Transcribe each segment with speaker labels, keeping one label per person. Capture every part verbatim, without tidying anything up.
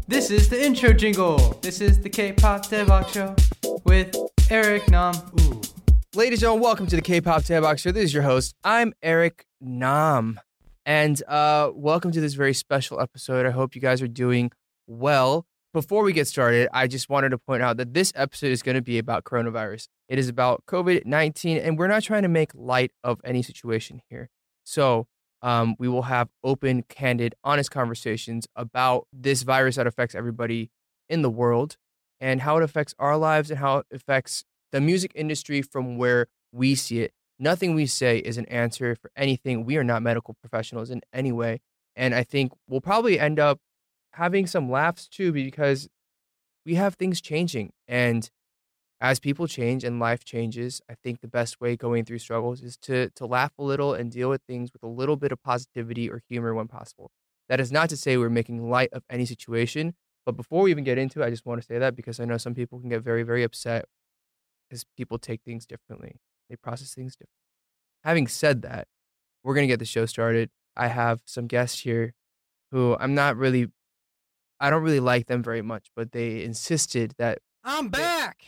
Speaker 1: This is the intro jingle. This is the K-pop Devok Show with Eric Nam. Ooh.
Speaker 2: Ladies and gentlemen, welcome to the K-pop Devok Show. This is your host. I'm Eric Nam. And uh, welcome to this very special episode. I hope you guys are doing well. Before we get started, I just wanted to point out that this episode is going to be about coronavirus. It is about covid nineteen, and we're not trying to make light of any situation here. So um, we will have open, candid, honest conversations about this virus that affects everybody in the world and how it affects our lives and how it affects the music industry from where we see it. Nothing we say is an answer for anything. We are not medical professionals in any way. And I think we'll probably end up having some laughs too, because we have things changing. And as people change and life changes, I think the best way going through struggles is to to laugh a little and deal with things with a little bit of positivity or humor when possible. That is not to say we're making light of any situation. But before we even get into it, I just want to say that because I know some people can get very, very upset because people take things differently. They process things differently. Having said that, we're going to get the show started. I have some guests here who I'm not really, I don't really like them very much, but they insisted that
Speaker 1: I'm back.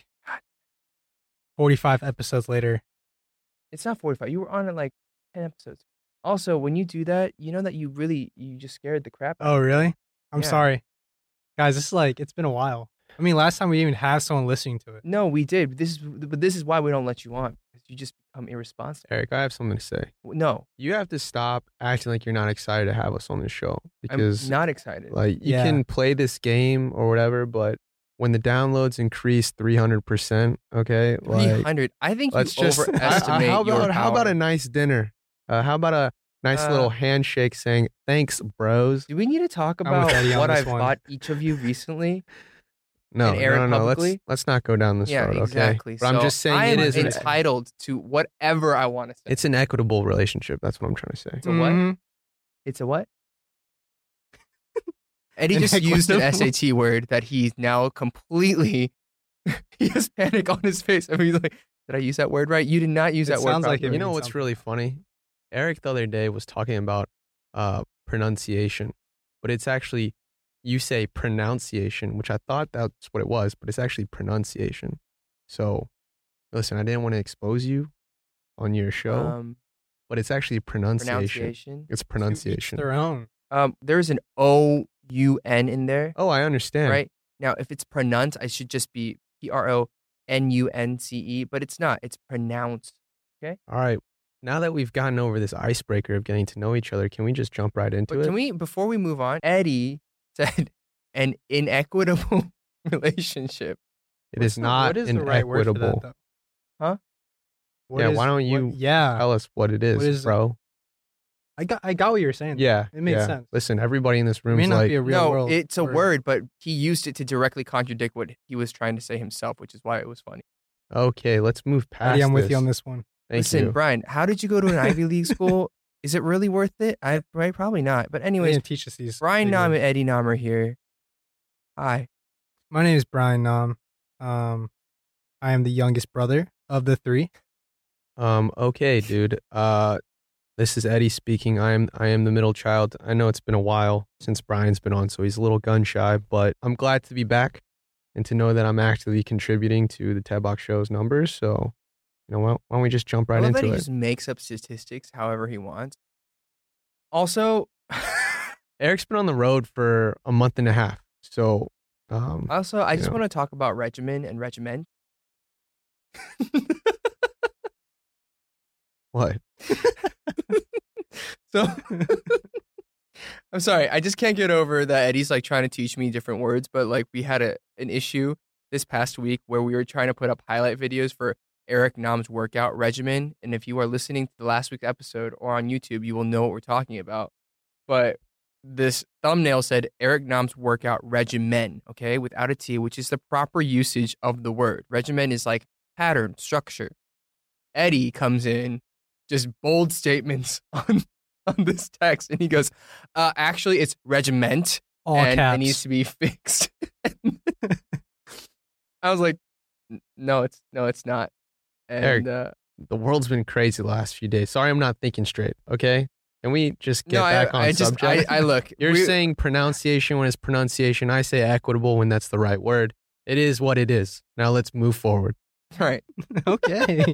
Speaker 3: forty-five episodes later.
Speaker 2: it's not forty-five. You were on it like ten episodes. Also, when you do that, you know that you really, you just scared the crap out of
Speaker 3: Oh,
Speaker 2: me.
Speaker 3: really? I'm
Speaker 2: Yeah.
Speaker 3: sorry. Guys, this is like, it's been a while. I mean, last time we even had someone listening to it.
Speaker 2: No, we did. This is, but this is why we don't let you on. Because you just become irresponsible.
Speaker 4: Eric, I have something to say.
Speaker 2: No,
Speaker 4: You have to stop acting like you're not excited to have us on this show because,
Speaker 2: I'm not excited.
Speaker 4: like, you
Speaker 3: Yeah.
Speaker 4: can play this game or whatever, but when the downloads increase three hundred percent, okay,
Speaker 2: three
Speaker 4: like,
Speaker 2: hundred. I think you
Speaker 4: let's just
Speaker 2: overestimate
Speaker 4: how
Speaker 2: your
Speaker 4: about how about
Speaker 2: power.
Speaker 4: a nice dinner? Uh, how about a nice
Speaker 2: Uh,
Speaker 4: little handshake saying thanks, bros?
Speaker 2: Do we need to talk
Speaker 3: I'm with
Speaker 2: about
Speaker 3: Eddie on
Speaker 2: what
Speaker 3: this
Speaker 2: I've
Speaker 3: one.
Speaker 2: bought each of you recently?
Speaker 4: No,
Speaker 2: and air it
Speaker 4: no, no, no. Let's
Speaker 2: publicly?
Speaker 4: let's not go down this
Speaker 2: Yeah,
Speaker 4: road, okay?
Speaker 2: exactly.
Speaker 4: But I'm
Speaker 2: So
Speaker 4: just saying
Speaker 2: I
Speaker 4: it
Speaker 2: am
Speaker 4: is an,
Speaker 2: entitled to whatever I want to say.
Speaker 4: it's an equitable relationship. That's what I'm trying to say.
Speaker 2: It's a what?
Speaker 3: Mhm.
Speaker 2: It's a what? Eddie
Speaker 3: An
Speaker 2: just used an
Speaker 3: equitable-
Speaker 2: S A T word that he's now completely. He has panic on his face. I mean, he's like, "Did I use that word right? You did not use
Speaker 3: It
Speaker 2: that word."
Speaker 3: sounds like
Speaker 2: properly."
Speaker 3: it
Speaker 4: You know
Speaker 3: means
Speaker 4: what's
Speaker 3: something.
Speaker 4: really funny? Eric the other day was talking about uh, pronunciation, but it's actually, you say pronunciation, which I thought that's what it was, but it's actually pronunciation. So, listen, I didn't want to expose you on your show,
Speaker 2: Um,
Speaker 4: but it's actually pronunciation.
Speaker 2: pronunciation.
Speaker 4: It's
Speaker 3: To each
Speaker 4: pronunciation.
Speaker 3: their own.
Speaker 2: Um, there's an O U N in there,
Speaker 4: Oh, I understand.
Speaker 2: right? Now, if it's pronunciate, I should just be P R O N U N C E, but it's not. It's pronounced.
Speaker 4: All right. Now that we've gotten over this icebreaker of getting to know each other, can we just jump right into
Speaker 2: But
Speaker 4: it?
Speaker 2: can we, before we move on, Eddie said an inequitable relationship.
Speaker 4: it is
Speaker 3: What's the-
Speaker 4: not
Speaker 3: What is the right word for that,
Speaker 4: inequitable.
Speaker 3: though?
Speaker 2: Huh?
Speaker 3: What
Speaker 4: Yeah,
Speaker 3: is-
Speaker 4: why don't
Speaker 3: what-
Speaker 4: you
Speaker 3: yeah.
Speaker 4: Tell us what it is,
Speaker 3: What is it?
Speaker 4: bro.
Speaker 3: I got I got what you're saying.
Speaker 4: Yeah.
Speaker 3: It makes
Speaker 4: yeah.
Speaker 3: sense.
Speaker 4: Listen, everybody in this
Speaker 3: It
Speaker 4: room
Speaker 3: may
Speaker 4: is
Speaker 3: not
Speaker 4: like,
Speaker 3: be a real
Speaker 2: no,
Speaker 3: world.
Speaker 2: it's a
Speaker 3: word.
Speaker 2: word, but he used it to directly contradict what he was trying to say himself, which is why it was funny.
Speaker 4: okay, let's move past
Speaker 3: Eddie, I'm with
Speaker 4: this.
Speaker 3: you on this one.
Speaker 4: Thank
Speaker 2: Listen,
Speaker 4: you.
Speaker 2: Brian, how did you go to an Ivy League school? Is it really worth it? I right, probably not. But
Speaker 3: They
Speaker 2: anyways,
Speaker 3: didn't teach us these.
Speaker 2: Brian
Speaker 3: big
Speaker 2: Nam
Speaker 3: words.
Speaker 2: and Eddie Nam are here. Hi.
Speaker 3: My name is Brian Nam. Um, I am the youngest brother of the three.
Speaker 4: Um, okay, dude. Uh, this is Eddie speaking. I am I am the middle child. I know it's been a while since Brian's been on, so he's a little gun shy, but I'm glad to be back and to know that I'm actively contributing to the Ted Box Show's numbers. So, you know, why, why don't we just jump right
Speaker 2: I love that
Speaker 4: into
Speaker 2: he
Speaker 4: it?
Speaker 2: just makes up statistics however he wants. Also,
Speaker 4: Eric's been on the road for a month and a half, so um,
Speaker 2: also, I just
Speaker 4: Yeah.
Speaker 2: want to talk about regimen and regiment.
Speaker 4: what?
Speaker 2: So I'm sorry, I just can't get over that Eddie's like trying to teach me different words, but like we had a an issue this past week where we were trying to put up highlight videos for Eric Nam's workout regimen. And if you are listening to the last week's episode or on YouTube, you will know what we're talking about. But this thumbnail said Eric Nam's workout regimen, okay, without a T, which is the proper usage of the word. Regimen is like pattern, structure. Eddie comes in, just bold statements on on this text, and he goes, uh, actually, it's regiment,
Speaker 3: All
Speaker 2: and
Speaker 3: caps.
Speaker 2: it needs to be fixed. I was like, "N- no, it's no, it's not. And
Speaker 4: Eric.
Speaker 2: uh,
Speaker 4: The world's been crazy the last few days. Sorry, I'm not thinking straight. Okay, Can we just get
Speaker 2: no,
Speaker 4: back
Speaker 2: I,
Speaker 4: on
Speaker 2: I just,
Speaker 4: subject?
Speaker 2: I, I look.
Speaker 4: You're
Speaker 2: we-
Speaker 4: saying pronunciation when it's pronunciation. I say equitable when that's the right word. It is what it is. Now let's move forward.
Speaker 2: All right.
Speaker 3: Okay.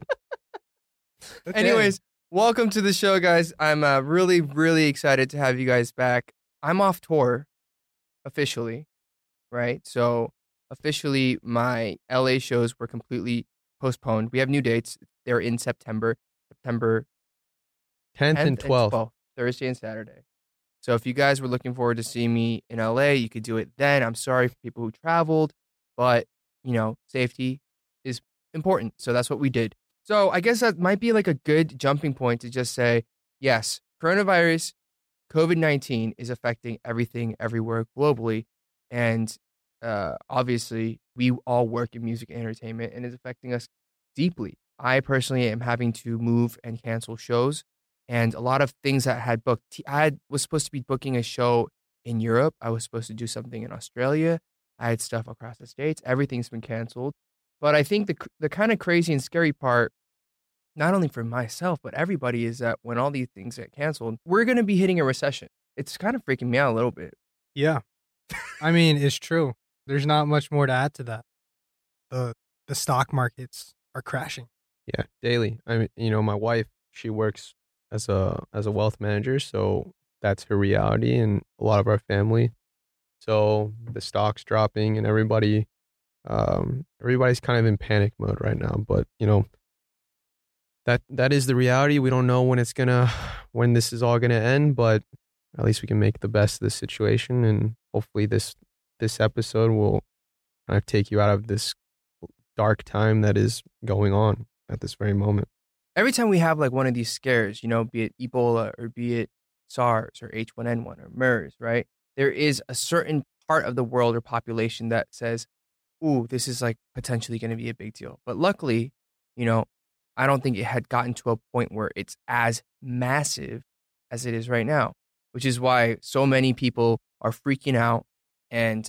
Speaker 3: Okay.
Speaker 2: Anyways, welcome to the show, guys. I'm uh, really, really excited to have you guys back. I'm off tour officially, right? So officially, my L A shows were completely postponed. We have new dates. They're in September, September
Speaker 4: tenth and
Speaker 2: tenth
Speaker 4: twelfth.
Speaker 2: Thursday and Saturday. So if you guys were looking forward to seeing me in L A, you could do it then. I'm sorry for people who traveled, but, you know, safety is important. So that's what we did. So I guess that might be like a good jumping point to just say, yes, coronavirus, covid nineteen is affecting everything everywhere globally. And uh, obviously, we all work in music and entertainment, and it's affecting us deeply. I personally am having to move and cancel shows. And a lot of things that I had booked. I had, was supposed to be booking a show in Europe. I was supposed to do something in Australia. I had stuff across the States. Everything's been canceled. But I think the the kind of crazy and scary part, not only for myself, but everybody, is that when all these things get canceled, we're going to be hitting a recession. It's kind of freaking me out a little bit.
Speaker 3: Yeah. I mean, it's true. There's not much more to add to that. The the stock markets are crashing.
Speaker 4: Yeah, daily. I mean, you know, my wife, she works as a as a wealth manager, so that's her reality, and a lot of our family. So the stock's dropping, and everybody, um, everybody's kind of in panic mode right now. But you know, that that is the reality. We don't know when it's gonna, when this is all gonna end, but at least we can make the best of this situation, and hopefully this this episode will kind of take you out of this dark time that is going on at this very moment.
Speaker 2: Every time we have like one of these scares, you know, be it Ebola or be it SARS or H one N one or MERS, right? There is a certain part of the world or population that says, ooh, this is like potentially going to be a big deal. But luckily, you know, I don't think it had gotten to a point where it's as massive as it is right now, which is why so many people are freaking out and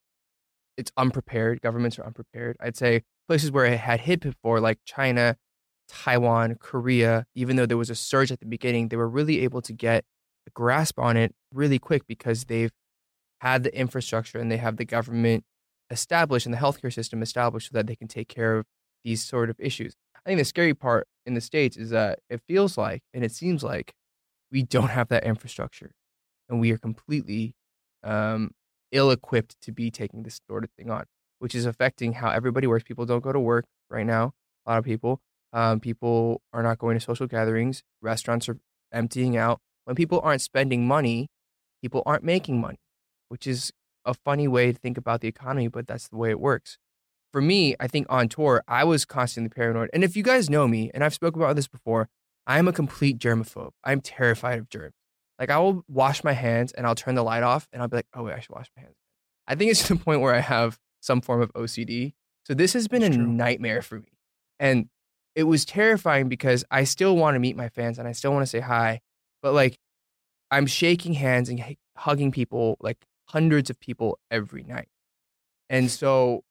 Speaker 2: it's unprepared. Governments are unprepared. I'd say places where it had hit before, like China, Taiwan, Korea, even though there was a surge at the beginning, they were really able to get a grasp on it really quick because they've had the infrastructure and they have the government established and the healthcare system established so that they can take care of these sort of issues. I think the scary part in the States is that it feels like, and it seems like, we don't have that infrastructure and we are completely um, ill-equipped to be taking this sort of thing on, which is affecting how everybody works. People don't go to work right now, a lot of people. Um, people are not going to social gatherings. Restaurants are emptying out. When people aren't spending money, people aren't making money, which is a funny way to think about the economy, but that's the way it works. For me, I think on tour, I was constantly paranoid. And if you guys know me, and I've spoken about this before, I'm a complete germaphobe. I'm terrified of germs. Like, I will wash my hands and I'll turn the light off and I'll be like, oh, wait, I should wash my hands. I think it's to the point where I have some form of O C D. So this has been
Speaker 3: That's
Speaker 2: a
Speaker 3: true.
Speaker 2: nightmare for me. And it was terrifying because I still want to meet my fans and I still want to say hi. But like, I'm shaking hands and h- hugging people, like hundreds of people every night. And so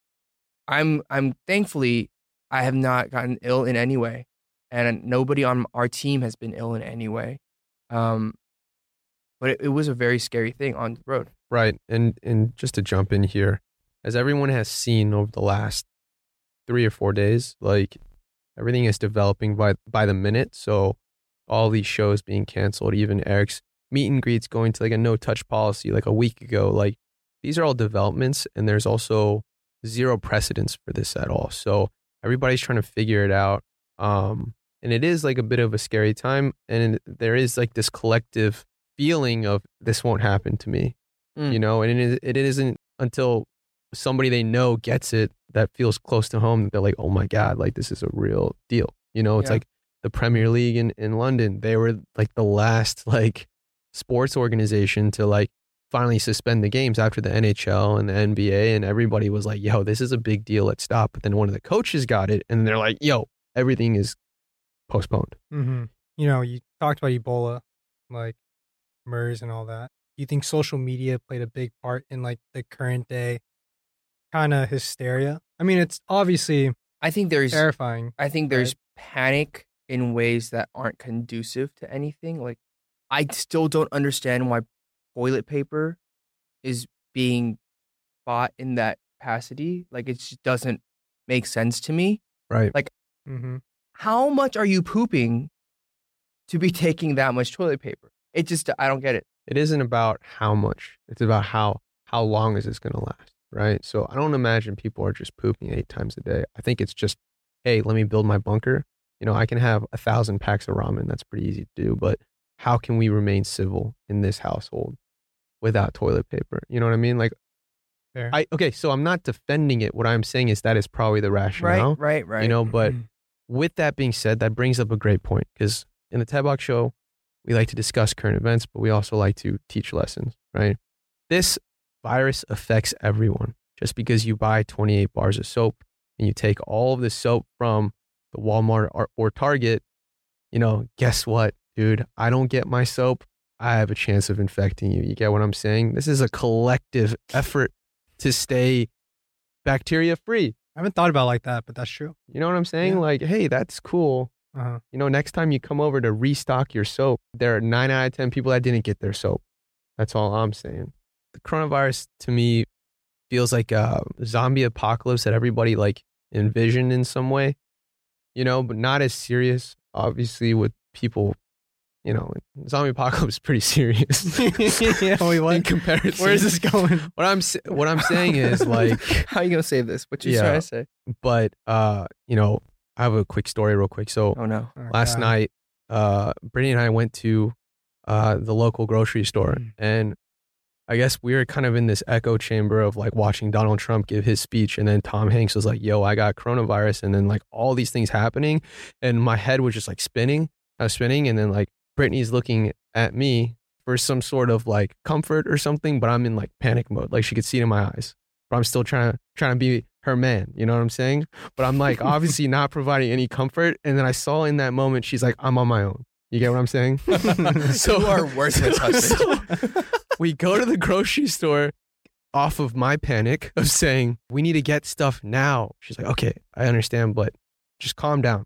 Speaker 2: I'm, I'm thankfully, I have not gotten ill in any way. And nobody on our team has been ill in any way. Um, but it, it was a very scary thing on the road.
Speaker 4: Right. And and just to jump in here, as everyone has seen over the last three or four days, like everything is developing by by the minute. So all these shows being canceled, even Eric's meet and greets going to like a no touch policy like a week ago. Like these are all developments, and there's also zero precedence for this at all. So everybody's trying to figure it out. Um, and it is like a bit of a scary time, and there is like this collective feeling of this won't happen to me.
Speaker 2: Mm.
Speaker 4: You know, and it, is, it isn't until somebody they know gets it that feels close to home that they're like, oh my God, like this is a real deal. You know, it's
Speaker 2: Yeah.
Speaker 4: like the Premier League in, in London, they were like the last like sports organization to like finally suspend the games after the N H L and the N B A, and everybody was like, yo, this is a big deal, let's stop. But then one of the coaches got it and they're like, yo, everything is postponed.
Speaker 3: Mm-hmm. You know, you talked about Ebola, like MERS and all that. Do you think social media played a big part in like the current day kind of hysteria? I mean, it's obviously
Speaker 2: I think there's
Speaker 3: terrifying.
Speaker 2: I think there's
Speaker 3: right?
Speaker 2: panic in ways that aren't conducive to anything. Like I still don't understand why toilet paper is being bought in that capacity. Like, it just doesn't make sense to me.
Speaker 4: Right.
Speaker 2: Like,
Speaker 3: Mm-hmm.
Speaker 2: how much are you pooping to be taking that much toilet paper? It just, I don't get it.
Speaker 4: It isn't about how much. It's about how how long is this going to last, right? So I don't imagine people are just pooping eight times a day. I think it's just, hey, let me build my bunker. You know, I can have a thousand packs of ramen. That's pretty easy to do. But how can we remain civil in this household without toilet paper? You know what I mean? Like,
Speaker 3: Fair.
Speaker 4: I okay, so I'm not defending it. What I'm saying is that is probably the rationale.
Speaker 2: Right, right, right.
Speaker 4: You know, but with that being said, that brings up a great point because in the TED Box show, we like to discuss current events, but we also like to teach lessons, right? This virus affects everyone. Just because you buy twenty-eight bars of soap and you take all of the soap from the Walmart or, or Target, you know, guess what, dude? I don't get my soap. I have a chance of infecting you. You get what I'm saying? This is a collective effort to stay bacteria free.
Speaker 3: I haven't thought about it like that, but that's true.
Speaker 4: You know what I'm saying?
Speaker 3: Yeah.
Speaker 4: Like, hey, that's cool.
Speaker 3: Uh-huh.
Speaker 4: You know, next time you come over to restock your soap, there are nine out of ten people that didn't get their soap. That's all I'm saying. The coronavirus to me feels like a zombie apocalypse that everybody like envisioned in some way, you know, but not as serious. Obviously, with people, you know, zombie apocalypse is pretty serious.
Speaker 3: Yeah, wait, what?
Speaker 4: In comparison,
Speaker 3: Where is this going?
Speaker 4: What I'm sa- what I'm saying is like,
Speaker 2: How are you going to say this? What you
Speaker 4: Yeah.
Speaker 2: trying to say?
Speaker 4: but uh, you know, I have a quick story, real quick. So
Speaker 2: Oh, no.
Speaker 3: Oh,
Speaker 4: last
Speaker 3: God.
Speaker 4: night, uh, Brittany and I went to uh, the local grocery store,
Speaker 3: Mm.
Speaker 4: and I guess we were kind of in this echo chamber of like watching Donald Trump give his speech, and then Tom Hanks was like, "Yo, I got coronavirus," and then like all these things happening, and my head was just like spinning. I was spinning, and then like Brittany's looking at me for some sort of like comfort or something, but I'm in like panic mode. Like she could see it in my eyes, but I'm still trying to trying to be her man. You know what I'm saying? But I'm like obviously not providing any comfort. And then I saw in that moment, she's like, "I'm on my own." You get what I'm saying?
Speaker 2: So you are worthless husband.
Speaker 4: So we go to the grocery store off of my panic of saying, we need to get stuff now. She's like, okay, I understand, but just calm down.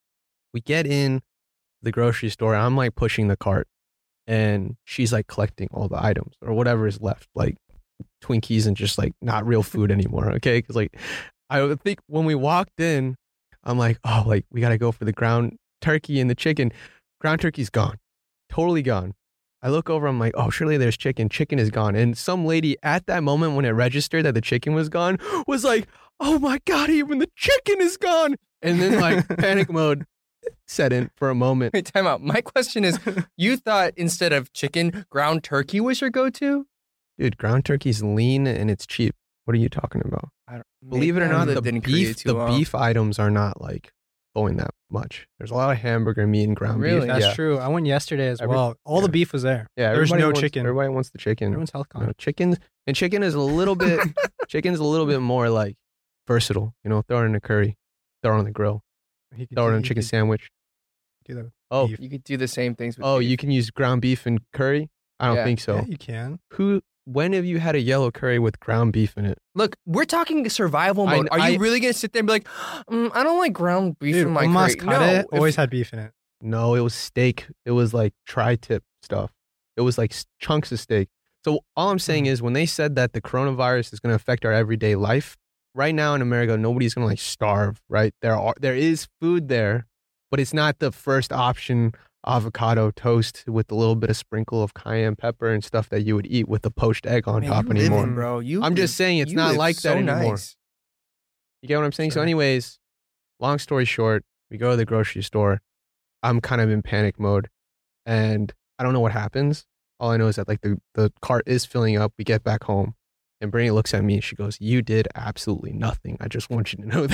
Speaker 4: We get in the grocery store. I'm like pushing the cart and she's like collecting all the items or whatever is left, like Twinkies and just like not real food anymore. Okay. Cause like, I would think when we walked in, I'm like, oh, like we got to go for the ground turkey and the chicken. Ground turkey's gone. Totally gone. I look over, I'm like, oh, surely there's chicken. Chicken is gone. And some lady at that moment when it registered that the chicken was gone was like, oh my God, even the chicken is gone. And then like panic mode set in for a moment.
Speaker 2: Wait, time out. My question is, you thought instead of chicken, ground turkey was your go-to?
Speaker 4: Dude, ground turkey's lean and it's cheap. What are you talking about?
Speaker 2: I don't,
Speaker 4: Believe it or
Speaker 2: maybe I
Speaker 4: not, the
Speaker 2: lived in Korea
Speaker 4: beef,
Speaker 2: too
Speaker 4: the
Speaker 2: long.
Speaker 4: beef items are not like going that much. There's a lot of hamburger meat and ground
Speaker 2: Really?
Speaker 4: beef.
Speaker 3: That's
Speaker 4: yeah.
Speaker 3: true. I went yesterday as
Speaker 4: Every-
Speaker 3: well. All
Speaker 4: yeah.
Speaker 3: the beef was there.
Speaker 4: Yeah,
Speaker 3: There's
Speaker 4: everybody
Speaker 3: no
Speaker 4: wants,
Speaker 3: chicken.
Speaker 4: Everybody wants the chicken.
Speaker 3: Everyone's health
Speaker 4: You know,
Speaker 3: conscious.
Speaker 4: chicken and chicken is a little bit chicken's a little bit more like versatile. You know, throw it in a curry, throw it on the grill,
Speaker 3: He could
Speaker 4: throw it
Speaker 3: do-
Speaker 4: in a
Speaker 3: he
Speaker 4: chicken
Speaker 3: could
Speaker 4: sandwich.
Speaker 3: do that.
Speaker 4: Oh,
Speaker 3: beef.
Speaker 2: You could do the same things with
Speaker 4: oh,
Speaker 2: beef.
Speaker 4: you can use ground beef and curry. I don't
Speaker 2: Yeah.
Speaker 4: think so.
Speaker 3: Yeah, you can.
Speaker 4: Who? When have you had a yellow curry with ground beef in it?
Speaker 2: Look, we're talking survival
Speaker 4: I-
Speaker 2: mode. Are
Speaker 4: I-
Speaker 2: you really going to sit there and be like, mm, I don't like ground beef
Speaker 3: Dude,
Speaker 2: in my
Speaker 3: Omas
Speaker 2: curry?
Speaker 3: Kare
Speaker 2: No. if-
Speaker 3: always had beef in it.
Speaker 4: No, it was steak. It was like tri-tip stuff. It was like s- chunks of steak. So all I'm saying
Speaker 3: Mhm.
Speaker 4: is when they said that the coronavirus is going to affect our everyday life, right now in America, nobody's going to like starve, right? There are there is food there, but it's not the first option avocado toast with a little bit of sprinkle of cayenne pepper and stuff that you would eat with a poached egg on
Speaker 2: Man,
Speaker 4: top
Speaker 2: you
Speaker 4: anymore.
Speaker 2: living, bro. You
Speaker 4: I'm just
Speaker 2: live-
Speaker 4: saying it's
Speaker 2: you
Speaker 4: not
Speaker 2: live
Speaker 4: like
Speaker 2: so
Speaker 4: that anymore.
Speaker 2: nice.
Speaker 4: You get what I'm saying? So
Speaker 3: Sure.
Speaker 4: anyways, long story short, we go to the grocery store. I'm kind of in panic mode and I don't know what happens. All I know is that like the, the cart is filling up. We get back home and Brittany looks at me and she goes, you did absolutely nothing. I just want you to know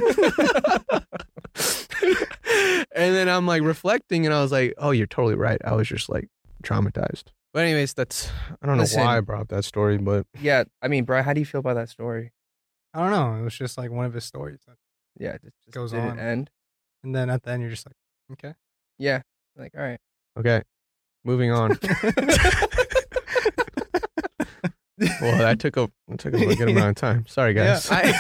Speaker 4: that. And then I'm like reflecting and I was like, oh, you're totally right. I was just like traumatized. But anyways, that's, I don't know
Speaker 2: Listen.
Speaker 4: why I brought up that story, but
Speaker 2: Yeah, I mean, bro, how do you feel about that story?
Speaker 3: I don't know. It was just like one of his stories.
Speaker 2: Yeah, it just
Speaker 3: Goes
Speaker 2: didn't
Speaker 3: on.
Speaker 2: end.
Speaker 3: And then at the end, you're just like, okay.
Speaker 2: Yeah, like, all right.
Speaker 4: okay, moving on. Well, that took a that took a good amount of time. Sorry, guys.
Speaker 2: I-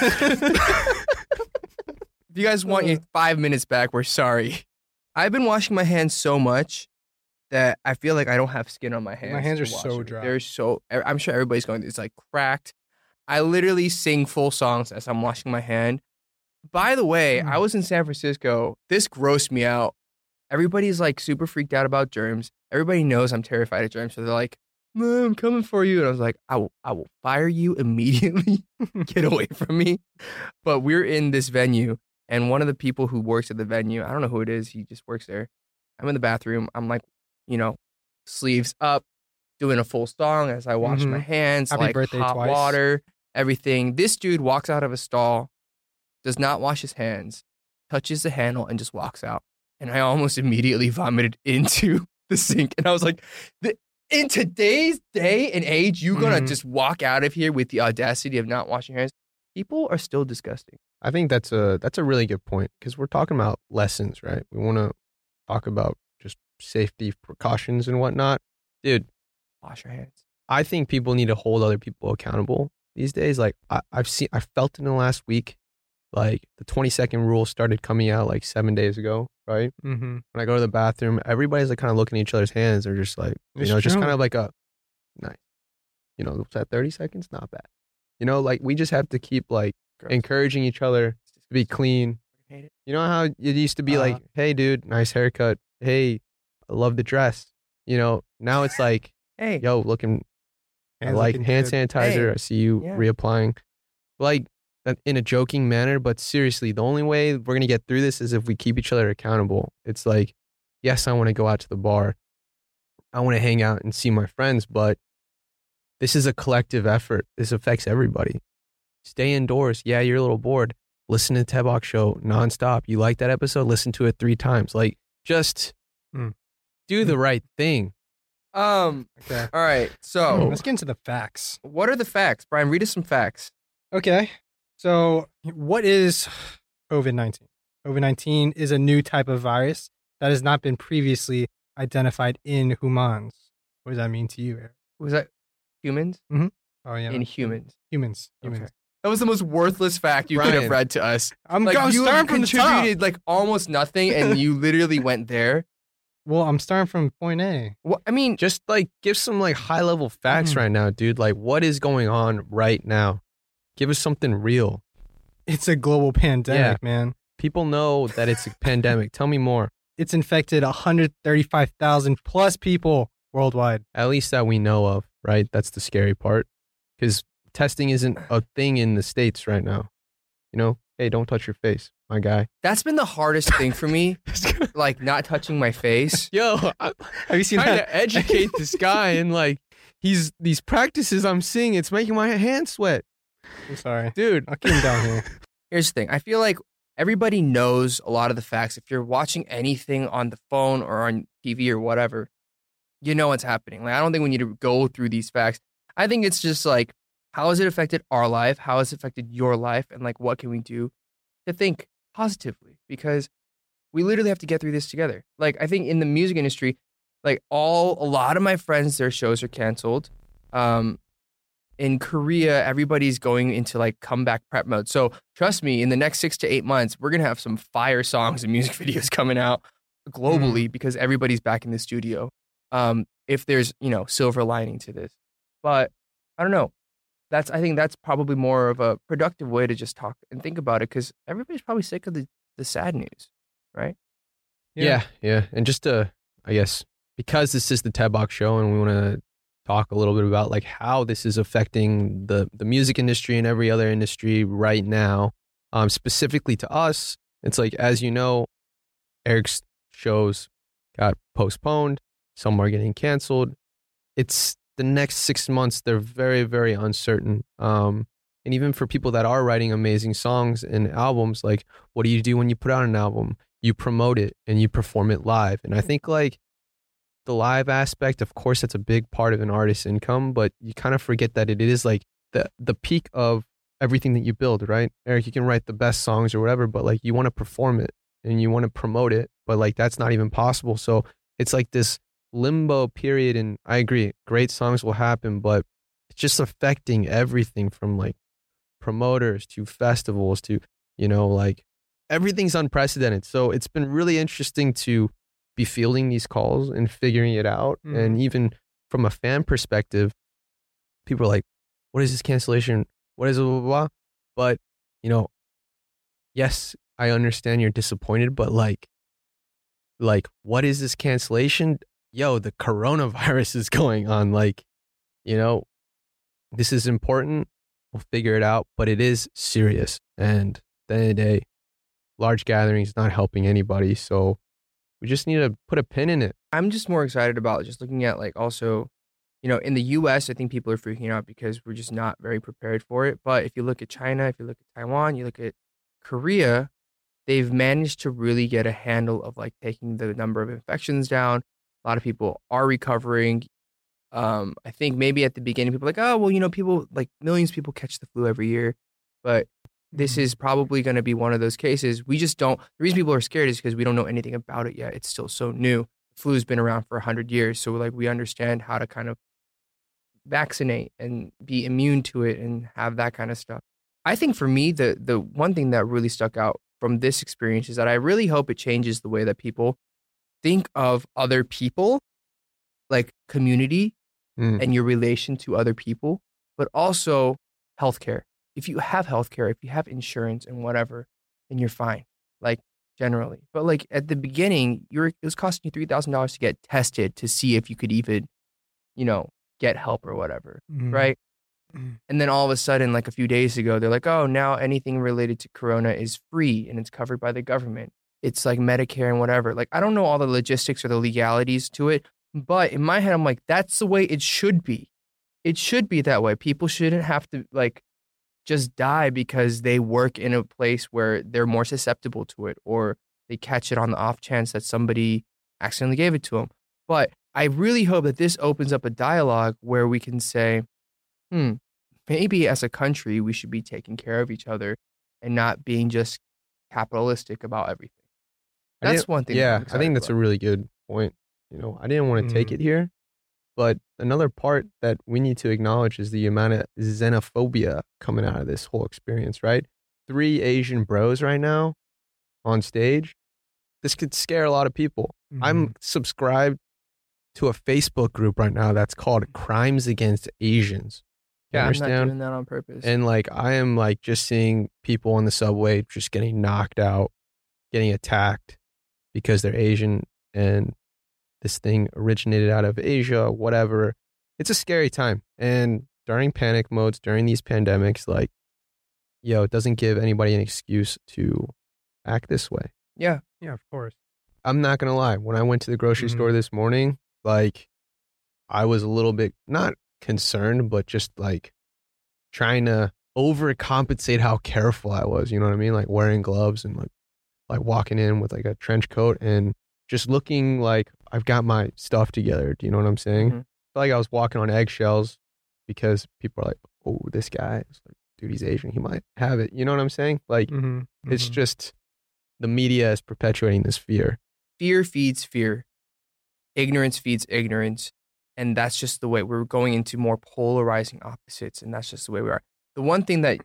Speaker 2: if you guys want your five minutes back, we're sorry. I've been washing my hands so much that I feel like I don't have skin on my hands.
Speaker 3: My hands
Speaker 2: to
Speaker 3: are
Speaker 2: wash
Speaker 3: so
Speaker 2: it.
Speaker 3: dry.
Speaker 2: They're so. I'm sure everybody's going. It's like cracked. I literally sing full songs as I'm washing my hand. By the way,
Speaker 3: Mm.
Speaker 2: I was in San Francisco. This grossed me out. Everybody's like super freaked out about germs. Everybody knows I'm terrified of germs, so they're like, "Man, I'm coming for you." And I was like, "I will, I will fire you immediately. Get away from me." But we're in this venue, and one of the people who works at the venue, I don't know who it is. He just works there. I'm in the bathroom. I'm like, you know, sleeves up, doing a full song as I wash
Speaker 3: Mhm.
Speaker 2: my hands,
Speaker 3: Happy
Speaker 2: like
Speaker 3: birthday
Speaker 2: hot
Speaker 3: twice.
Speaker 2: water, everything. This dude walks out of a stall, does not wash his hands, touches the handle, and just walks out. And I almost immediately vomited into the sink. And I was like, "The- in today's day and age, you gonna
Speaker 3: Mhm.
Speaker 2: just walk out of here with the audacity of not washing your hands? People are still disgusting."
Speaker 4: I think that's a that's a really good point because we're talking about lessons, right? We want to talk about just safety precautions and whatnot. Dude,
Speaker 2: Wash your hands.
Speaker 4: I think people need to hold other people accountable these days. Like I, I've seen, I felt it in the last week. Like the twenty second rule started coming out like seven days ago, right?
Speaker 3: Mm-hmm.
Speaker 4: When I go to the bathroom, everybody's like kind of looking at each other's hands. They're just like, you
Speaker 3: It's
Speaker 4: know, just
Speaker 3: true.
Speaker 4: kind of like a nice. You know, what's that? thirty seconds, not bad. You know, like we just have to keep like
Speaker 2: Gross.
Speaker 4: encouraging each other to be clean.
Speaker 2: I hate it.
Speaker 4: You know how it used to be
Speaker 3: Uh,
Speaker 4: like, hey, dude, nice haircut. Hey, I love the dress. You know, now it's like,
Speaker 2: Hey,
Speaker 4: yo, looking, I
Speaker 3: Hands
Speaker 4: like
Speaker 3: looking
Speaker 4: hand
Speaker 3: good.
Speaker 4: sanitizer.
Speaker 2: Hey,
Speaker 4: I see you
Speaker 2: yeah.
Speaker 4: reapplying. Like, that in a joking manner, but seriously, the only way we're going to get through this is if we keep each other accountable. It's like, yes, I want to go out to the bar. I want to hang out and see my friends, but this is a collective effort. This affects everybody. Stay indoors. Yeah, you're a little bored. Listen to the Tebok Show nonstop. You like that episode? Listen to it three times. Like, just
Speaker 3: Mm.
Speaker 4: do the right thing.
Speaker 2: um,
Speaker 3: Okay.
Speaker 2: all right. So,
Speaker 3: Let's get into the facts.
Speaker 2: what are the facts, Brian? Read us some facts.
Speaker 3: Okay. So, what is COVID nineteen? COVID nineteen is a new type of virus that has not been previously identified in humans. What does that mean to you, Eric?
Speaker 2: Was that humans?
Speaker 3: Oh, yeah.
Speaker 2: In humans.
Speaker 3: Humans. Humans.
Speaker 2: Okay. That was the most worthless fact you could have
Speaker 4: Brian.
Speaker 2: read to us.
Speaker 3: I'm
Speaker 2: Like
Speaker 3: going
Speaker 2: you
Speaker 3: starting from the top.
Speaker 2: contributed like almost nothing, and you literally went there.
Speaker 3: Well, I'm starting from point A.
Speaker 2: Well, I mean,
Speaker 4: Just like give some like high level facts
Speaker 3: Mhm.
Speaker 4: right now, dude. Like, what is going on right now? Give us something real.
Speaker 3: It's a global pandemic, man.
Speaker 4: People know that it's a pandemic. Tell me more.
Speaker 3: It's infected one hundred thirty-five thousand plus people worldwide.
Speaker 4: At least that we know of, right? That's the scary part. Because testing isn't a thing in the States right now. You know, hey, don't touch your face, my guy.
Speaker 2: that's been the hardest thing for me, like not touching my face.
Speaker 4: Yo, I'm
Speaker 3: Have you seen
Speaker 4: trying
Speaker 3: that?
Speaker 4: to educate this guy, and like, he's these practices I'm seeing, it's making my hands sweat.
Speaker 3: I'm sorry.
Speaker 4: Dude,
Speaker 3: I'll keep him down here.
Speaker 2: Here's the thing. I feel like everybody knows a lot of the facts. If you're watching anything on the phone or on T V or whatever, you know what's happening. Like, I don't think we need to go through these facts. I think it's just like, how has it affected our life? How has it affected your life? And like, what can we do to think positively? Because we literally have to get through this together. Like, I think in the music industry, like all, a lot of my friends, their shows are canceled. Um, in Korea, everybody's going into like comeback prep mode. So trust me, in the next six to eight months, we're going to have some fire songs and music videos coming out globally because everybody's back in the studio. Um, if there's, you know, silver lining to this, but I don't know. That's, I think that's probably more of a productive way to just talk and think about it because everybody's probably sick of the, the sad news, right?
Speaker 4: yeah. yeah, And just to, I guess, because this is the Tebok Show, and we want to talk a little bit about like how this is affecting the the music industry and every other industry right now. Um, specifically to us, it's like, as you know, Eric's shows got postponed. Some are getting canceled. It's the next six months. They're very, very uncertain. Um, and even for people that are writing amazing songs and albums, like, what do you do when you put out an album? You promote it and you perform it live. And I think like the live aspect, of course, that's a big part of an artist's income, but you kind of forget that it is like the the peak of everything that you build, right? Eric, you can write the best songs or whatever, but like you want to perform it and you want to promote it, but like that's not even possible. So it's like this limbo period. And I agree, great songs will happen, but it's just affecting everything from like promoters to festivals to, you know, like everything's unprecedented. So it's been really interesting to be fielding these calls and figuring it out.
Speaker 3: Mhm.
Speaker 4: And even from a fan perspective, people are like, what is this cancellation? What is it, blah, blah, blah. But, you know, yes, I understand you're disappointed, but like, like, what is this cancellation? Yo, the coronavirus is going on. Like, you know, this is important. We'll figure it out, but it is serious. And at the end of the day, large gatherings not helping anybody. So we just need to put a pin in it.
Speaker 2: I'm just more excited about just looking at like also, you know, in the U S, I think people are freaking out because we're just not very prepared for it. But if you look at China, if you look at Taiwan, you look at Korea, they've managed to really get a handle of like taking the number of infections down. A lot of people are recovering. Um, I think maybe at the beginning, people were like, oh, well, you know, people like millions of people catch the flu every year. But this is probably going to be one of those cases. We just don't, the reason people are scared is because we don't know anything about it yet. It's still so new. The flu's been around for one hundred years. So like we understand how to kind of vaccinate and be immune to it and have that kind of stuff. I think for me, the the one thing that really stuck out from this experience is that I really hope it changes the way that people think of other people, like community
Speaker 4: Mm.
Speaker 2: and your relation to other people, but also healthcare. If you have healthcare, if you have insurance and whatever, then you're fine, like generally. But like at the beginning, you're, it was costing you three thousand dollars to get tested to see if you could even, you know, get help or whatever,
Speaker 3: Mhm.
Speaker 2: right?
Speaker 3: Mhm.
Speaker 2: And then all of a sudden, like a few days ago, they're like, oh, now anything related to Corona is free and it's covered by the government. It's like Medicare and whatever. Like, I don't know all the logistics or the legalities to it, but in my head, I'm like, that's the way it should be. It should be that way. People shouldn't have to like just die because they work in a place where they're more susceptible to it or they catch it on the off chance that somebody accidentally gave it to them. But I really hope that this opens up a dialogue where we can say, hmm, maybe as a country, we should be taking care of each other and not being just capitalistic about everything.
Speaker 4: I
Speaker 2: That's
Speaker 4: didn't-
Speaker 2: one thing. that
Speaker 4: Yeah,
Speaker 2: I'm
Speaker 4: I think
Speaker 2: excited
Speaker 4: that's a
Speaker 2: about.
Speaker 4: really good point. You know, I didn't want to take
Speaker 3: Mm.
Speaker 4: it here, but another part that we need to acknowledge is the amount of xenophobia coming out of this whole experience, right? Three Asian bros right now on stage. This could scare a lot of people. I'm subscribed to a Facebook group right now that's called Crimes Against Asians. You
Speaker 2: Yeah, I'm not
Speaker 4: understand?
Speaker 2: doing that on purpose.
Speaker 4: And like, I am like just seeing people on the subway just getting knocked out, getting attacked because they're Asian and this thing originated out of Asia, whatever. It's a scary time. And during panic modes, during these pandemics, like, yo, it doesn't give anybody an excuse to act this way.
Speaker 2: yeah,
Speaker 3: Yeah, of course.
Speaker 4: I'm not going to lie. When I went to the grocery
Speaker 3: Mhm.
Speaker 4: store this morning, like, I was a little bit, not concerned, but just like trying to overcompensate how careful I was. You know what I mean? Like wearing gloves and like, like walking in with like a trench coat and just looking like I've got my stuff together. Do you know what I'm saying?
Speaker 2: Mhm.
Speaker 4: I feel like I was walking on eggshells because people are like, oh, this guy is like, dude, he's Asian. He might have it. You know what I'm saying? Like,
Speaker 3: Mhm.
Speaker 4: it's
Speaker 3: Mhm.
Speaker 4: just the media is perpetuating this fear.
Speaker 2: fear feeds fear. Ignorance feeds ignorance. And that's just the way we're going into more polarizing opposites. And that's just the way we are. The one thing that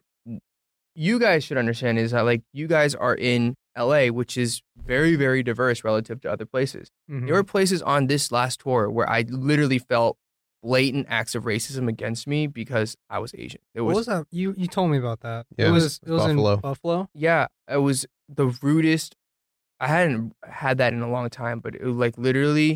Speaker 2: you guys should understand is that, like, you guys are in L A, which is very, very diverse relative to other places.
Speaker 3: Mhm.
Speaker 2: There were places on this last tour where I literally felt blatant acts of racism against me because I was Asian. It
Speaker 3: What
Speaker 2: was,
Speaker 3: was that? You you told me about that.
Speaker 4: Yeah,
Speaker 3: it
Speaker 4: it
Speaker 3: was
Speaker 4: was
Speaker 3: it was
Speaker 4: Buffalo.
Speaker 3: in Buffalo.
Speaker 2: yeah, it was the rudest. I hadn't had that in a long time, but it was like literally,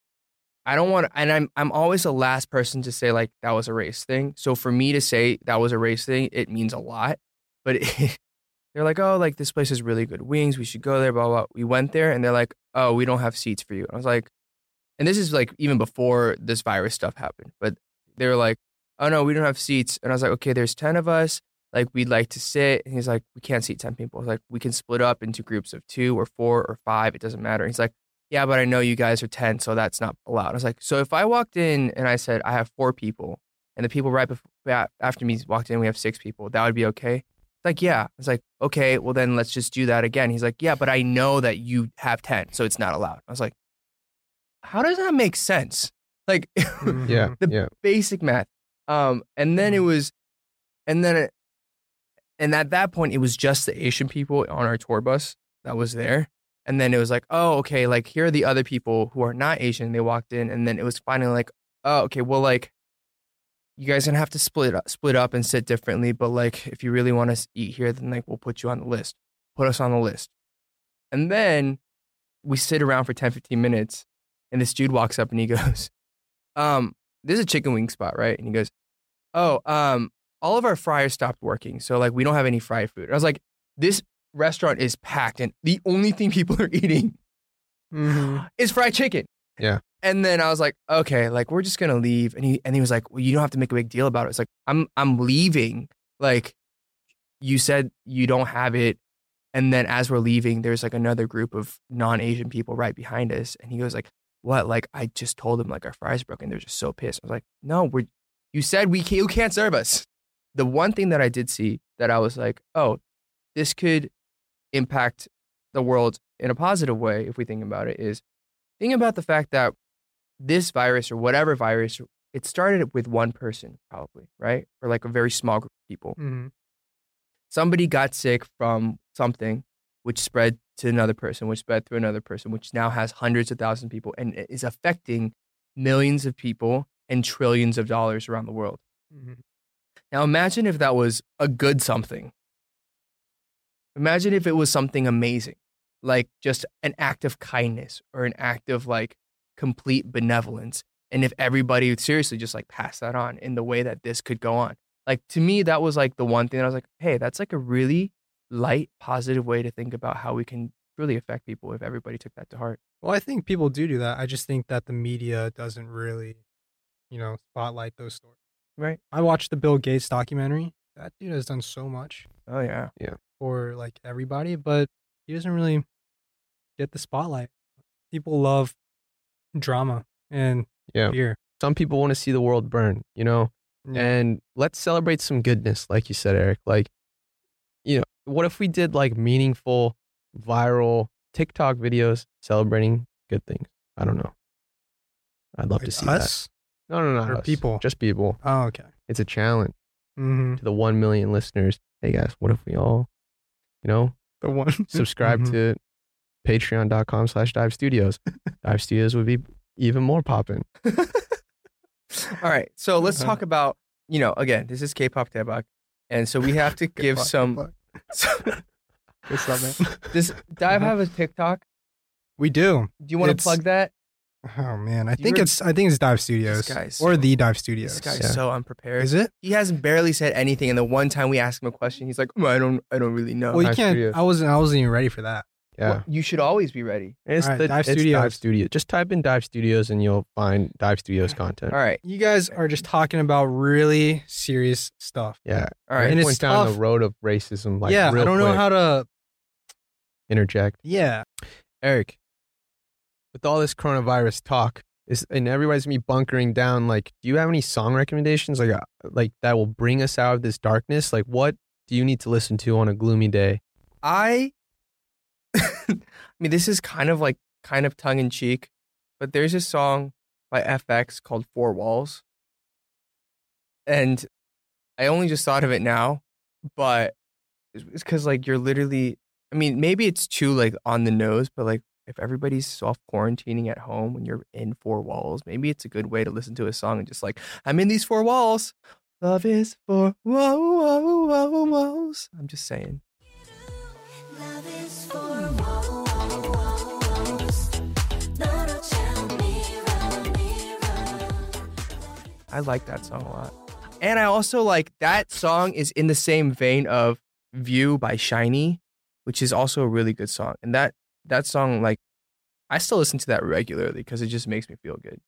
Speaker 2: I don't want to, and I'm, I'm always the last person to say like that was a race thing. So for me to say that was a race thing, it means a lot, but it, they're like, oh, like this place has really good wings. We should go there, blah, blah, blah. We went there and they're like, oh, we don't have seats for you. I was like, and this is like even before this virus stuff happened, but they were like, oh no, we don't have seats. And I was like, okay, there's ten of us. Like, we'd like to sit. And he's like, we can't seat ten people. I was like, we can split up into groups of two or four or five. It doesn't matter. He's like, yeah, but I know you guys are ten, so that's not allowed. I was like, so if I walked in and I said, I have four people, and the people right before, after me walked in, we have six people, that would be okay? It's like, yeah. I was like, okay, well then let's just do that again. He's like, yeah, but I know that you have ten, so it's not allowed. I was like, how does that make sense? Like,
Speaker 3: Mhm.
Speaker 4: Yeah,
Speaker 2: The-
Speaker 4: yeah.
Speaker 2: basic math. Um, and then it was, and then, it, and at that point, it was just the Asian people on our tour bus that was there. And then it was like, oh, okay, like here are the other people who are not Asian. They walked in, and then it was finally like, oh, okay, well, like you guys gonna have to split up, split up and sit differently. But like, if you really want to eat here, then like we'll put you on the list. Put us on the list. And then we sit around for ten, fifteen minutes, and this dude walks up and he goes, um, this is a chicken wing spot, right? And he goes, oh, um, all of our fryers stopped working, so like we don't have any fried food. And I was like, this restaurant is packed, and the only thing people are eating
Speaker 3: Mm-hmm.
Speaker 2: is fried chicken.
Speaker 4: Yeah.
Speaker 2: And then I was like, okay, like we're just gonna leave. And he and he was like, well, you don't have to make a big deal about it. It's like, I'm I'm leaving. Like, you said you don't have it. And then as we're leaving, there's like another group of non-Asian people right behind us. And he goes like, what? Like, I just told them like our fries broken. They're just so pissed. I was like, no, we're you said we can't, you can't serve us. The one thing that I did see that I was like, oh, this could impact the world in a positive way, if we think about it, is think about the fact that this virus or whatever virus, it started with one person probably, right? Or like a very small group of people.
Speaker 3: Mm-hmm.
Speaker 2: Somebody got sick from something which spread to another person, which spread through another person, which now has hundreds of thousands of people and is affecting millions of people and trillions of dollars around the world.
Speaker 3: Mm-hmm.
Speaker 2: Now imagine if that was a good something. Imagine if it was something amazing, like just an act of kindness or an act of like complete benevolence. And if everybody would seriously just like pass that on in the way that this could go on. Like to me, that was like the one thing that I was like, hey, that's like a really light, positive way to think about how we can really affect people if everybody took that to heart.
Speaker 3: Well, I think people do do that. I just think that the media doesn't really, you know, spotlight those stories.
Speaker 2: Right.
Speaker 3: I watched the Bill Gates documentary. That dude has done so much
Speaker 2: Oh, yeah.
Speaker 3: for like everybody, but he doesn't really get the spotlight. People love drama and
Speaker 4: Yeah.
Speaker 3: fear.
Speaker 4: Some people want to see the world burn, you know?
Speaker 3: Yeah.
Speaker 4: And let's celebrate some goodness, like you said, Eric. Like, you know, what if we did like meaningful, viral TikTok videos celebrating good things? I don't know. I'd love
Speaker 3: Like
Speaker 4: to see
Speaker 3: us?
Speaker 4: that. No, no, no.
Speaker 3: Or
Speaker 4: us.
Speaker 3: people?
Speaker 4: Just people.
Speaker 3: Oh, okay.
Speaker 4: It's a challenge
Speaker 3: Mm-hmm.
Speaker 4: to the one million listeners. Hey, guys, what if we all, you know,
Speaker 3: The one
Speaker 4: subscribe
Speaker 3: Mhm.
Speaker 4: to patreon.com slash dive studios. Dive studios would be even more popping.
Speaker 2: All right. So let's
Speaker 3: Uh-huh.
Speaker 2: talk about, you know, again, this is K-pop Daebak. And so we have to give
Speaker 3: fuck,
Speaker 2: some.
Speaker 3: fuck.
Speaker 2: So,
Speaker 3: What's up, man?
Speaker 2: does Dive have a TikTok?
Speaker 3: We do.
Speaker 2: Do you want to
Speaker 3: It's-
Speaker 2: plug that?
Speaker 3: Oh man, I
Speaker 2: You
Speaker 3: think
Speaker 2: were-
Speaker 3: it's I think it's Dive Studios
Speaker 2: This guy's
Speaker 3: or
Speaker 2: so-
Speaker 3: the Dive Studios.
Speaker 2: This guy's
Speaker 4: Yeah.
Speaker 2: so unprepared.
Speaker 3: Is it?
Speaker 2: He hasn't barely said anything, and the one time we asked him a question, he's like, "Mm, "I don't, I don't really know."
Speaker 3: Well, you
Speaker 4: Dive
Speaker 3: can't.
Speaker 4: Studios.
Speaker 3: I wasn't. I wasn't even ready for that.
Speaker 4: Yeah.
Speaker 2: Well, you should always be ready.
Speaker 4: It's,
Speaker 3: All right,
Speaker 4: the,
Speaker 3: Dive
Speaker 4: it's
Speaker 3: Studios.
Speaker 4: Dive Studios. Just type in Dive Studios and you'll find Dive Studios content.
Speaker 2: All right,
Speaker 3: You guys are just talking about really serious stuff.
Speaker 4: Yeah.
Speaker 2: all right.
Speaker 3: And
Speaker 4: Went
Speaker 3: it's
Speaker 4: down
Speaker 3: tough.
Speaker 4: the road of racism. Like,
Speaker 3: yeah,
Speaker 4: real
Speaker 3: I don't know
Speaker 4: quick.
Speaker 3: how to.
Speaker 4: interject.
Speaker 3: Yeah,
Speaker 4: Eric, with all this coronavirus talk, is and everybody's gonna be bunkering down. Like, do you have any song recommendations? Like, uh, like that will bring us out of this darkness. Like, what do you need to listen to on a gloomy day?
Speaker 2: I, I mean, this is kind of like kind of tongue in cheek, but there's a song by F X called Four Walls. And I only just thought of it now, but it's because like you're literally, I mean, maybe it's too like on the nose, but like if everybody's self quarantining at home when you're in four walls, maybe it's a good way to listen to a song and just like, I'm in these four walls. Love is for whoa, whoa, whoa, walls. I'm just saying.
Speaker 5: Love is for walls. 너로처럼 mirror, mirror.
Speaker 2: I like that song a lot. And I also like that song is in the same vein of View by Shiny, which is also a really good song. And that that song, like, I still listen to that regularly because it just makes me feel good.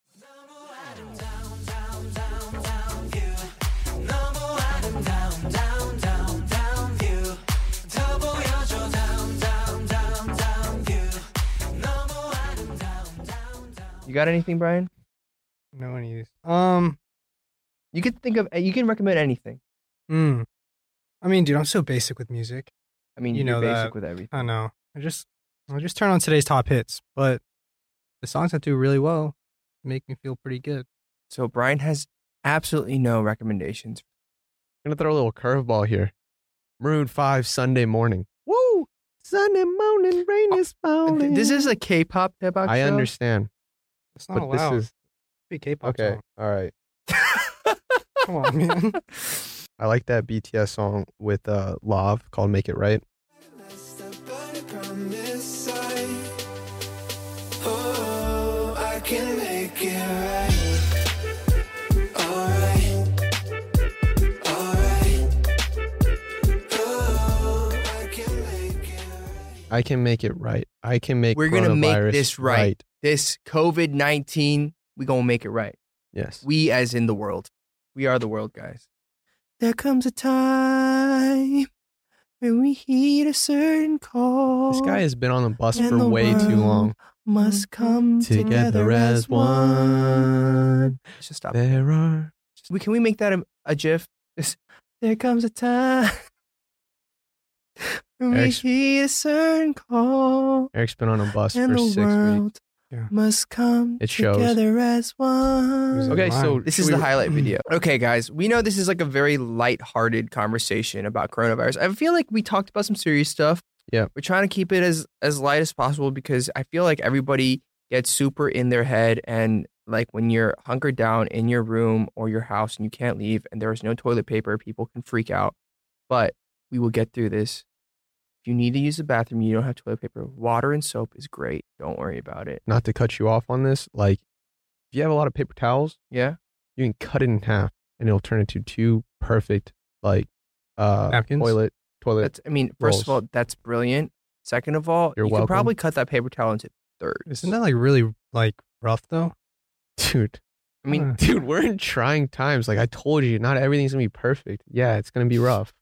Speaker 2: You got anything, Brian?
Speaker 3: no one use. Um,
Speaker 2: You could think of, you can recommend anything.
Speaker 3: mm, I mean, dude, I'm so basic with music.
Speaker 2: I mean,
Speaker 3: You
Speaker 2: you
Speaker 3: know
Speaker 2: are basic
Speaker 3: that.
Speaker 2: with everything.
Speaker 3: I know. I just, I just turn on today's top hits, but the songs that do really well make me feel pretty good.
Speaker 2: So Brian has absolutely no recommendations.
Speaker 4: I'm gonna throw a little curveball here. Maroon five Sunday Morning. Woo! This Sunday morning rain is falling.
Speaker 2: This is a K-pop debug
Speaker 4: I
Speaker 2: show.
Speaker 4: understand,
Speaker 3: It's not
Speaker 4: but
Speaker 3: allowed.
Speaker 4: this is
Speaker 3: Be K-pop
Speaker 4: okay.
Speaker 3: song.
Speaker 4: All right.
Speaker 3: Come on, man.
Speaker 4: I like that B T S song with uh, Love called "Make It Right."
Speaker 6: Oh, I can make it right. Alright. Alright. Oh, I can make it right.
Speaker 4: I can make it right. I can make.
Speaker 2: We're gonna make
Speaker 4: coronavirus
Speaker 2: this right. This COVID nineteen, we gonna make it right.
Speaker 4: Yes.
Speaker 2: We, as in the world. We are the world, guys. There comes a time when we heed a certain call.
Speaker 4: This guy has been on the bus
Speaker 2: And
Speaker 4: for
Speaker 2: the
Speaker 4: way too
Speaker 2: world
Speaker 4: long.
Speaker 2: must come together,
Speaker 4: Together as one.
Speaker 2: Let's just stop.
Speaker 4: There are.
Speaker 2: We, can we make that a, a GIF? Just, there comes a time when we
Speaker 4: Eric's-
Speaker 2: heed a certain call.
Speaker 4: Eric's been on a bus
Speaker 2: And
Speaker 4: for
Speaker 2: the
Speaker 4: six
Speaker 2: world
Speaker 4: weeks.
Speaker 3: Yeah.
Speaker 2: must come
Speaker 4: It shows.
Speaker 2: together as one.
Speaker 4: Okay, so
Speaker 2: This
Speaker 4: should
Speaker 2: is the
Speaker 4: we-
Speaker 2: highlight video. Okay, guys, we know this is like a very light-hearted conversation about coronavirus. I feel like we talked about some serious stuff.
Speaker 4: Yeah.
Speaker 2: We're trying to keep it as as light as possible because I feel like everybody gets super in their head, and like when you're hunkered down in your room or your house and you can't leave and there is no toilet paper, people can freak out. But we will get through this. If you need to use the bathroom, you don't have toilet paper. Water and soap is great. Don't worry about it.
Speaker 4: Not to cut you off on this, like if you have a lot of paper towels,
Speaker 2: Yeah.
Speaker 4: you can cut it in half, and it'll turn into two perfect like uh
Speaker 3: Napkins?
Speaker 4: toilet toilet.
Speaker 2: That's, I mean, first of all,
Speaker 4: rolls.
Speaker 2: that's brilliant. Second of all,
Speaker 4: You're
Speaker 2: you
Speaker 4: welcome.
Speaker 2: could probably cut that paper towel into thirds.
Speaker 3: Isn't that like really like rough though?
Speaker 4: Dude,
Speaker 2: I mean,
Speaker 3: Huh.
Speaker 4: dude, we're in trying times. Like I told you, not everything's gonna be perfect. Yeah, it's gonna be rough.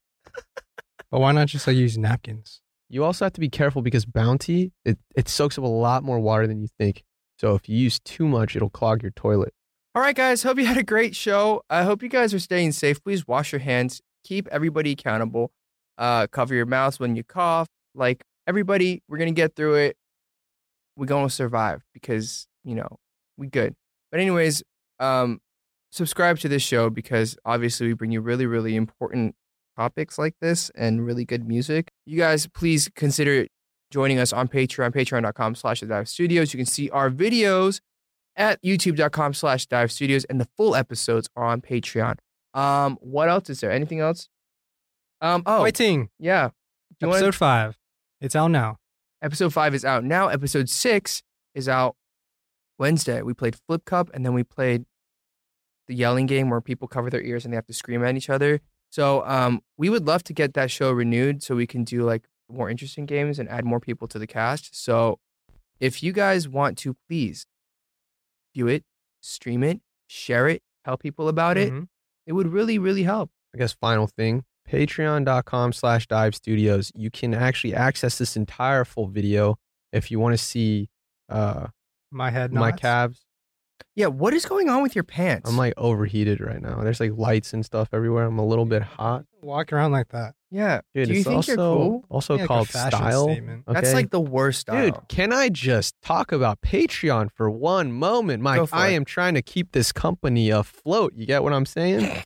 Speaker 3: But why not just like use napkins?
Speaker 4: You also have to be careful because Bounty, it, it soaks up a lot more water than you think. So if you use too much, it'll clog your toilet.
Speaker 2: all right, guys. Hope you had a great show. I hope you guys are staying safe. Please wash your hands. Keep everybody accountable. Uh, cover your mouths when you cough. Like everybody, we're gonna get through it. We're gonna survive because you know we good. But anyways, um, subscribe to this show because obviously we bring you really, really important topics like this and really good music. You guys, please consider joining us on Patreon, patreon.com slash the Dive Studios. You can see our videos at youtube.com slash Dive Studios, and the full episodes are on Patreon. Um, what else is there? Anything else? Um, oh,
Speaker 3: Fighting.
Speaker 2: yeah. Do you
Speaker 3: Episode
Speaker 2: wanna-
Speaker 3: five. It's out now.
Speaker 2: Episode five is out now. Episode six is out Wednesday. We played Flip Cup, and then we played the yelling game where people cover their ears and they have to scream at each other. So um, we would love to get that show renewed so we can do like more interesting games and add more people to the cast. So if you guys want to, please view it, stream it, share it, tell people about it.
Speaker 3: Mhm.
Speaker 2: It would really, really help.
Speaker 4: I guess final thing, patreon.com slash dive studios. You can actually access this entire full video if you want to see uh,
Speaker 3: My head
Speaker 4: my
Speaker 3: knots.
Speaker 4: calves.
Speaker 2: Yeah, what is going on with your pants?
Speaker 4: I'm like overheated right now. There's like lights and stuff everywhere. I'm a little bit hot.
Speaker 3: Walk around like that.
Speaker 2: yeah.
Speaker 4: Dude,
Speaker 2: Do you
Speaker 4: it's
Speaker 2: think
Speaker 4: also,
Speaker 2: you're cool?
Speaker 4: also
Speaker 3: Yeah, like a
Speaker 4: called
Speaker 3: fashion
Speaker 4: style.
Speaker 3: statement.
Speaker 2: That's
Speaker 4: okay?
Speaker 2: like the worst style.
Speaker 4: Dude, can I just talk about Patreon for one moment?
Speaker 2: Go
Speaker 4: Mike,
Speaker 2: for
Speaker 4: I
Speaker 2: it.
Speaker 4: am trying to keep this company afloat. You get what I'm saying?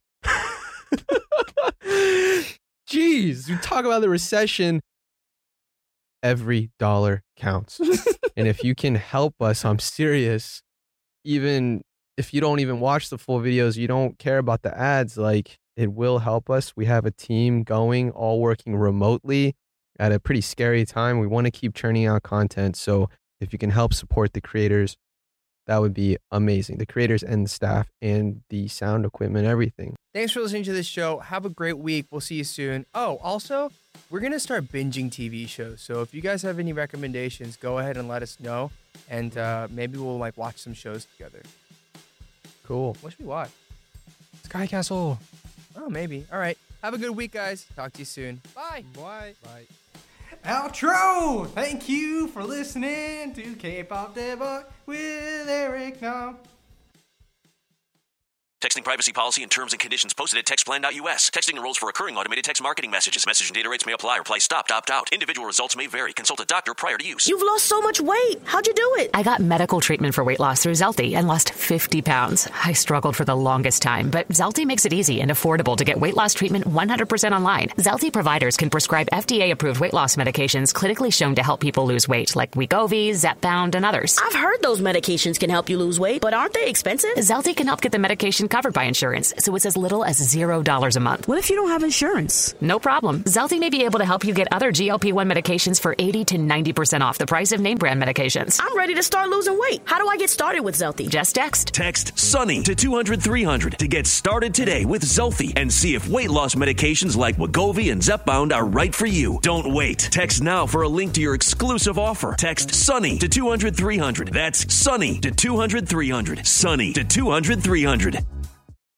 Speaker 4: Jeez, you talk about the recession. Every dollar counts. And if you can help us, I'm serious. Even if you don't even watch the full videos, you don't care about the ads, like it will help us. We have a team going, all working remotely at a pretty scary time. We want to keep churning out content. So if you can help support the creators, that would be amazing. The creators and the staff and the sound equipment, everything.
Speaker 2: Thanks for listening to this show. Have a great week. We'll see you soon. Oh, also, we're going to start binging T V shows. So if you guys have any recommendations, go ahead and let us know. And uh, maybe we'll like watch some shows together.
Speaker 4: Cool.
Speaker 2: What should we watch?
Speaker 3: Sky Castle.
Speaker 2: Oh, maybe. All right. Have a good week, guys. Talk to you soon. Bye.
Speaker 3: Bye. Bye.
Speaker 1: Outro! Thank you for listening to K-Pop Debug with Eric Nam.
Speaker 7: Texting privacy policy and terms and conditions posted at text plan dot U S. Texting enrolls for recurring automated text marketing messages. Message and data rates may apply. Reply stop, opt out. Individual results may vary. Consult a doctor prior to use.
Speaker 8: You've lost so much weight. How'd you do it?
Speaker 9: I got medical treatment for weight loss through Zelty and lost fifty pounds. I struggled for the longest time, but Zelty makes it easy and affordable to get weight loss treatment one hundred percent online. Zelty providers can prescribe F D A-approved weight loss medications clinically shown to help people lose weight, like Wegovy, Zepbound, and others.
Speaker 8: I've heard those medications can help you lose weight, but aren't they expensive?
Speaker 9: Zelty can help get the medication covered by insurance, so it's as little as zero dollars a month.
Speaker 8: What if you don't have insurance?
Speaker 9: No problem. Zelty may be able to help you get other G L P one medications for eighty to ninety percent off the price of name brand medications.
Speaker 8: I'm ready to start losing weight. How do I get started with Zelty?
Speaker 9: Just text.
Speaker 7: Text SUNNY to two hundred three hundred to get started today with Zelty and see if weight loss medications like Wegovy and Zepbound are right for you. Don't wait. Text now for a link to your exclusive offer. Text SUNNY to two hundred three hundred. That's SUNNY to two hundred three hundred. SUNNY to two hundred three hundred.